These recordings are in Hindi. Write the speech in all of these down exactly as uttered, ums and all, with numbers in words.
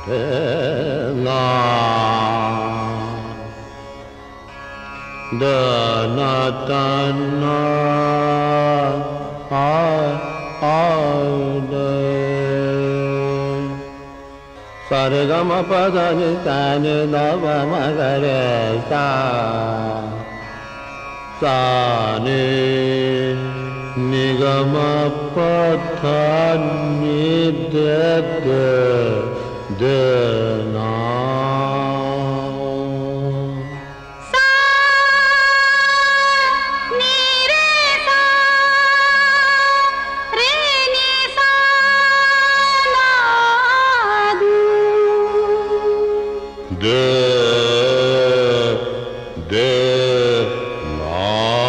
na da na ta na a a da sa re ga ma pa da ni sa ni da pa ma ga re sa sa ni ni ga ma pa tha ni da da da na सा नी रे सा रे नी सा ना दू de de na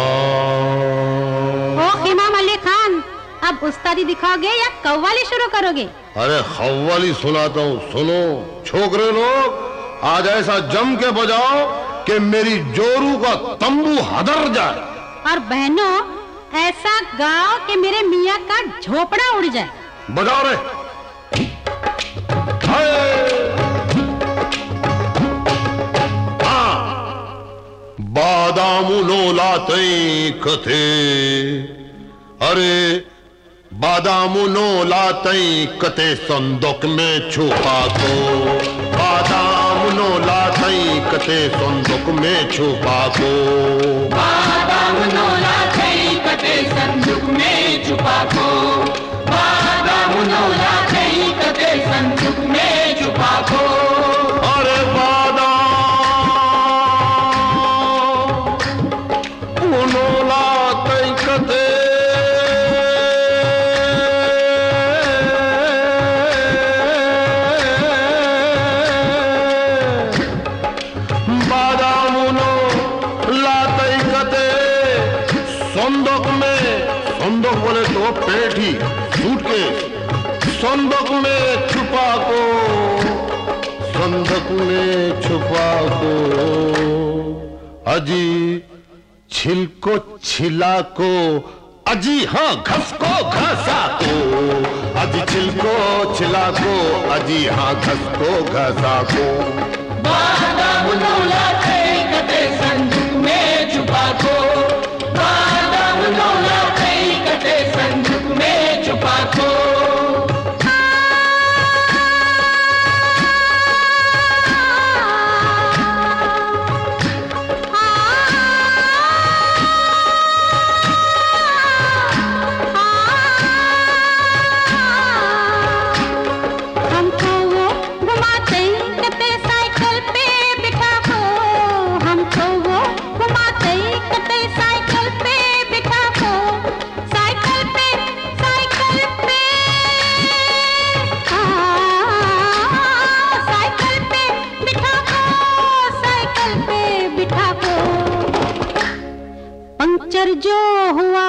ओ इमाम अली खान, अब उस्तादी दिखाओगे या कव्वाली शुरू करोगे? अरे खव्वाली सुनाता हूँ, सुनो छोकरे लोग, आज ऐसा जम के बजाओ कि मेरी जोरू का तंबू हदर जाए। और बहनों, ऐसा गाओ कि मेरे मियाँ का झोपड़ा उड़ जाए। बजाओ रे। हाय। हाँ। बादामुनो लाते कथे, अरे बादामुनो लाते कते संदूक में छुपा को, बादामुनो लाते कते संदूक में छुपा को, बादामुनो लाते कते संदूक में छुपा को, बादामुनो लाते कते संदूक में छुपा को। अरे बादामुनो लाते कते संदूक में, संदूक बोले तो पेटी सूटकेस, संदूक में छुपा को, संदूक में छुपा को, अजी छिलको छिला को, अजी हाँ घस को घसा को, अजी छिलको छिला को, अजी हाँ घस को घसा को, बादामुनो लाते कते संदूक में छुपा को, बादामुनो लाते कते संदूक में छुपा को। हमको वो घुमाते कते साइकिल पे बिठा को, हमको वो घुमाते कते साइकिल पे बिठा को, साइकिल पे साइकिल पे हाँ, साइकिल पे बिठा को, साइकिल पे बिठा को, पंक्चर जो हुआ,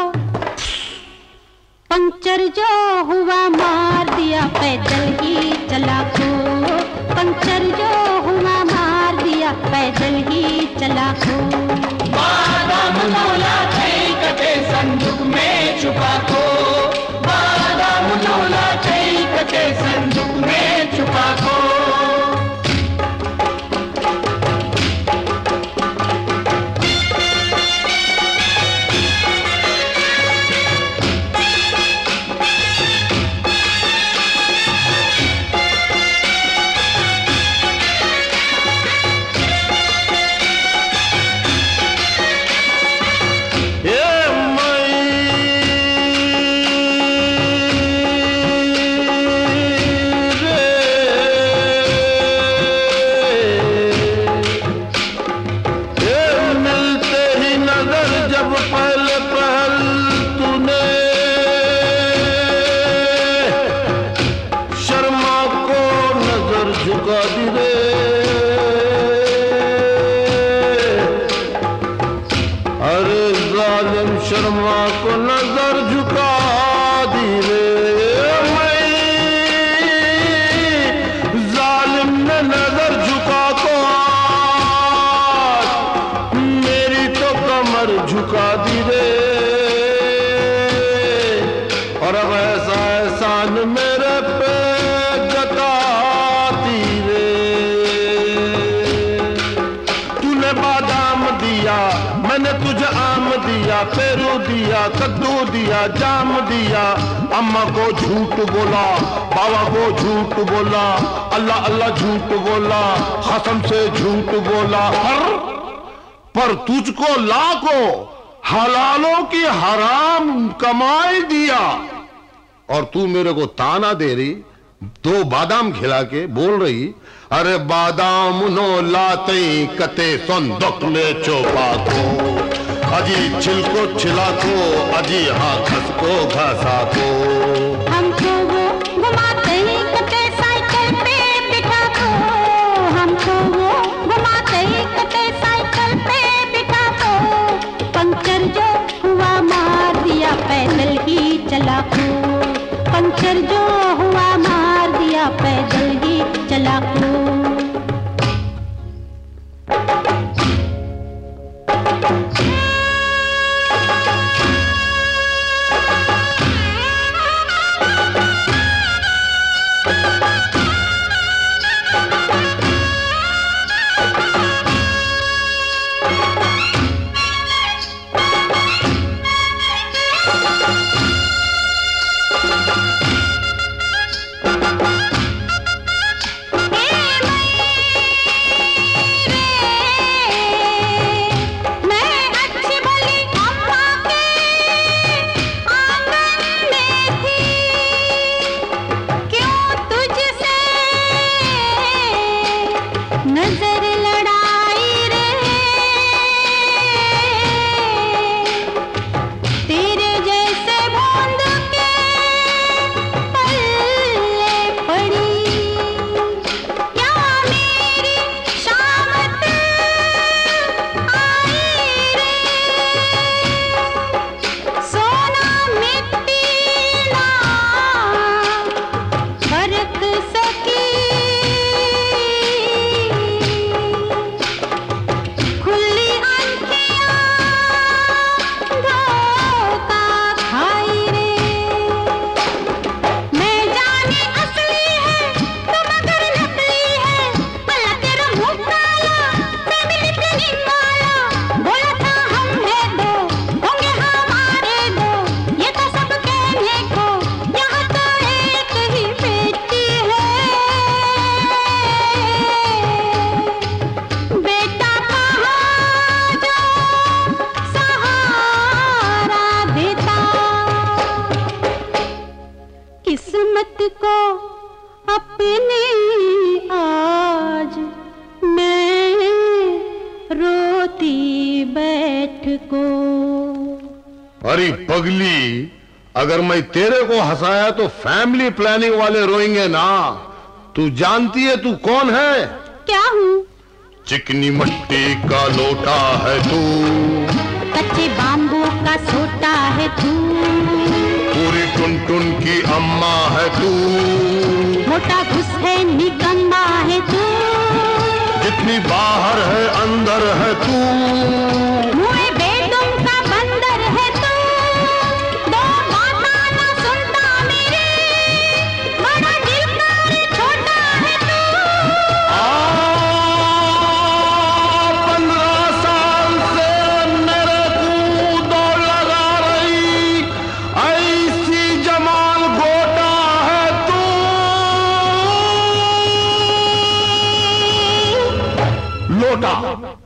पंक्चर जो हुआ मार दिया पैदल ही चला को, पंक्चर जो हुआ मार दिया पैदल ही चला को, बादामुनो लाते कते संदूक में छुपा को, बादामुनो लाते कते संदूक में छुपा को। शर्मा को नजर झुका दी रे, जालिम ने नजर झुका को मेरी तो कमर झुका दी रे, और अब ऐसा एहसान मेरे पे जताती दिया, कद्दू दिया, जाम दिया। अम्मा को झूठ बोला, बाबा को झूठ बोला, अल्लाह अल्लाह झूठ बोला, कसम से झूठ बोला। पर पर तुझको लाखों हलालों की हराम कमाई दिया और तू मेरे को ताना दे रही, दो बादाम खिला के बोल रही, अरे बादाम नो लाते कते संदुक में चोपा को, अजी छिलको छिला को, अजी हाँ घस को घसा को। हमको वो घुमाते कटे साइकिल पे बिठा को, हमको वो घुमाते कटे साइकिल पे बिठा को। पंक्चर जो हुआ मार दिया पैदल ही चला को, पंक्चर जो हुआ मार दिया पैदल ही चला को। किस्मत को अपने आज मैं रोती बैठ को। अरे पगली, अगर मैं तेरे को हंसाया तो फैमिली प्लानिंग वाले रोएंगे ना। तू जानती है तू कौन है? क्या हूँ? चिकनी मिट्टी का लोटा है तू, कच्चे बाम्बू का सोटा है तू, पूरी टुन-टुन की अम्मा है तू, मोटा घुस है निकम्मा है तू, जितनी बाहर है अंदर है तू, मुँह बेदम का बंदर है तू, दो बातें ना सुनता मेरे, बड़ा दिल का छोटा है तू। पंद्रह साल से मेरे को दौड़ लगा रही, ऐसी जमाल गोटा है तू। लोटा